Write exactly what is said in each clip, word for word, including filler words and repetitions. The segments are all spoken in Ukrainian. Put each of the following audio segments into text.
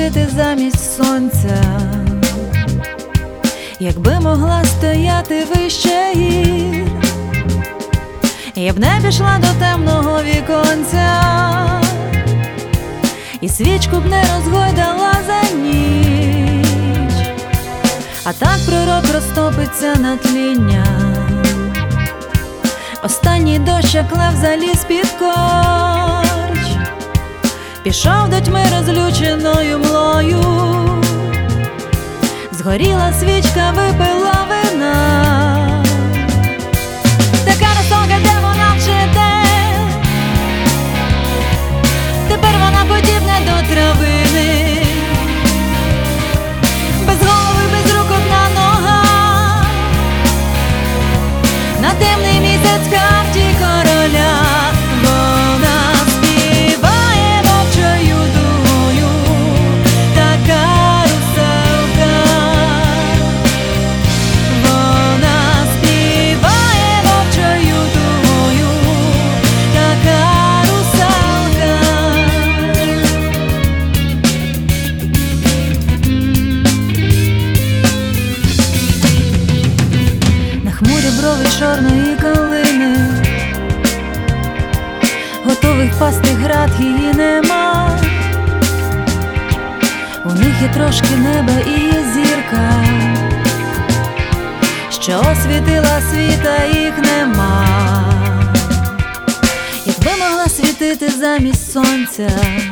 світити замість сонця, якби могла стояти вище гір, я б не пішла до темного віконця, і свічку б не розгойдала за ніч, а так пророк розтопиться на тління. Останній дощ, як лев, заліз під корч, пішов до тьми розлюченою млою. Згоріла свічка, випила вина, така росолка, де вона вжиде, тепер вона подібна до травини, без голови, без рук, одна нога, на темний місяць карті короля. Вона співає вовчою дугою, така русалка. Вона співає вовчою дугою, така русалка. Нахмурю брови чорної калини, готових пасти град її нема. У них є трошки неба і є зірка, що освітила світа, їх нема. Якби могла світити замість сонця,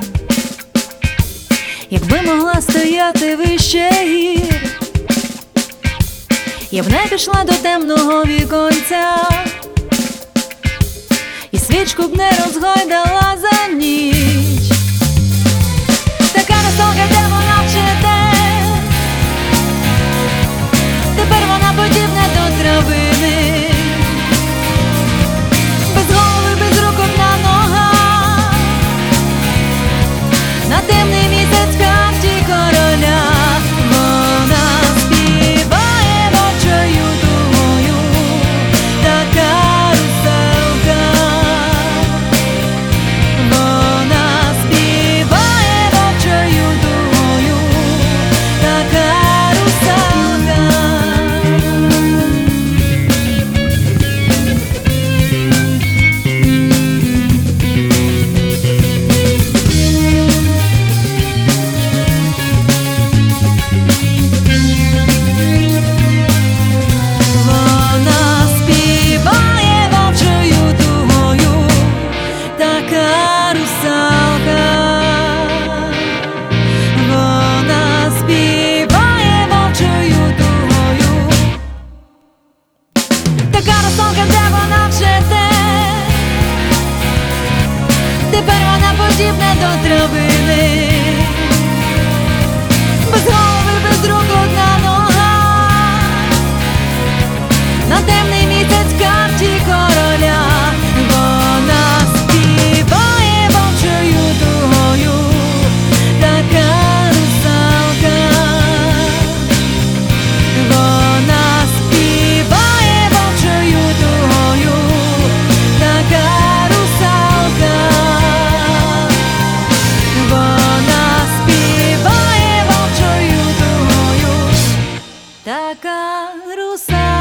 якби могла стояти вище гір, я б не пішла до темного віконця, і свічку б не розгойдала за ніч. Така росолка, де вона вжиде, тепер вона подібна до травини, без голови, без рук, одна нога, на темний місяць карті короля. Вона співає вовчою дугою, така русалка. Вона співає вовчою дугою, така русалка. Вона співає вовчою дугою, така русалка. Вона співає вовчою дугою, така русалка, де вона вжиде, тепер вона подібна до травини, без голови, без рук, одна нога, на темний місяць карті короля. Вона співає вовчою дугою, така русалка. Вона співає вовчою дугою, така русалка. Вона співає вовчою дугою, така русалка.